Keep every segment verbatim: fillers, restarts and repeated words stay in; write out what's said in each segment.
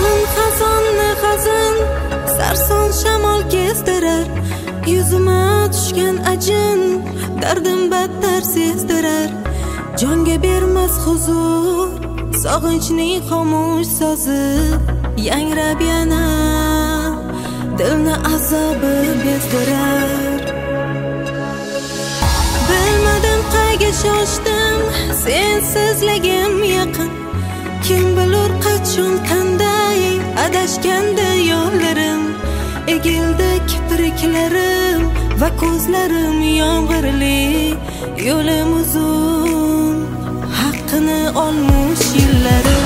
tun xazonni xazin sarson shamol kezdirar, yuzima tushgan ajin dardim battar sezdirar. Jonga bermas huzur sog'inchning xomush so'zi, yangrab yana dilni azobi bezdirar. Bilmadim qayga shoshdim, sensizligim yaqin. Kim bilur qachon qanday adashganda yo'llarim, egildi kipriklarim va ko'zlarim yomg'irli. Yo'lim uzun, haqqini olmush yillarim.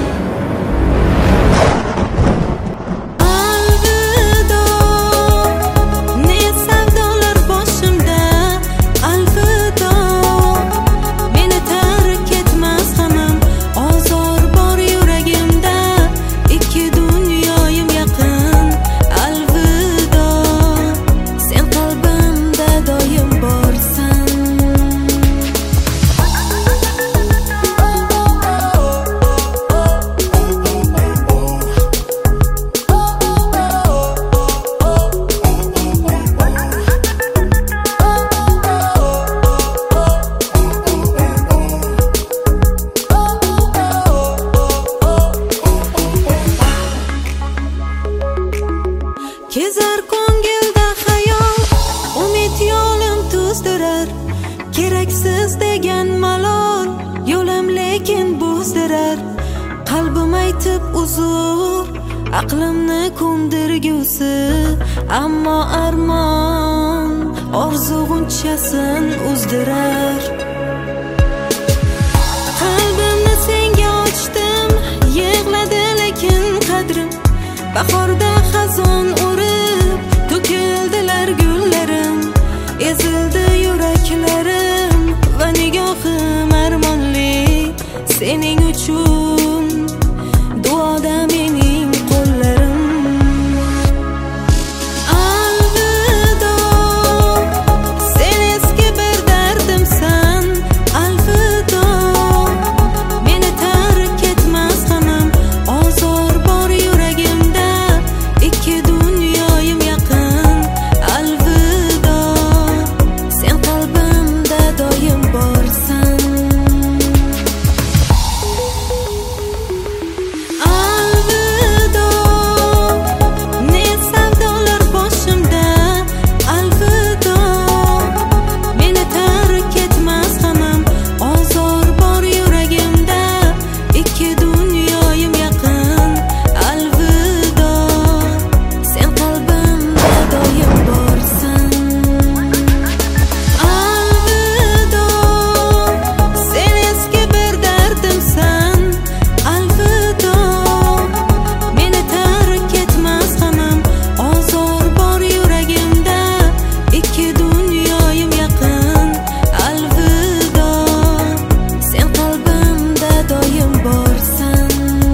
Kezar ko'ngilda xayol, umid yo'lim tuzdirar. Keraksiz degan malol yo'lim lekin buzdirar. Qalbim aytib uzr, aqlimni ko'ndirgusi, ammo armon orzu g'unchasin uzdirar. Qalbimni senga ochdim, yig'ladi lekin qadrim. Bahorda xazon urib, to'kildilar gullarim. Ezildi yuraklarim va nigohim armonli. Sening uchun duoda mening qo'llarim. Alvido, sen eski bir dardimsan. Alvido, meni tark etmas g'amim. Ozor bor yuragimda, ikki dunyoyim yaqin. Alvido, sen qalbimda doim borsan. Alvido, ne savdolar boshimda. Alvido, meni tark etmas g'amim. Ozor bor yuragimda, ikki dunyoyim yaqin. Alvido, sen qalbimda doim borsan. Alvido, sen eski bir dardimsan. Alvido, meni tark etmas g'amim. Ozor bor yuragimda, ikki dunyoyim yaqin. Alvido, sen qalbimda doim borsan.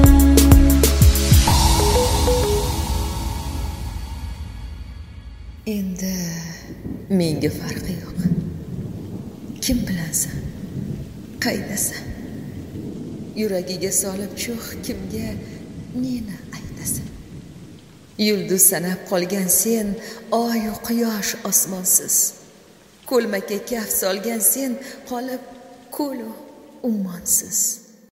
Endi menga farqi yo'q. Kim bilasan, qaydasan? Yuragiga solib cho'x kimga neni aytasan? Yulduz sanab qolgan sen, oy u quyosh osmonsiz. Ko'lmakka kaf solgan sen, qolib ko'l u ummonsiz.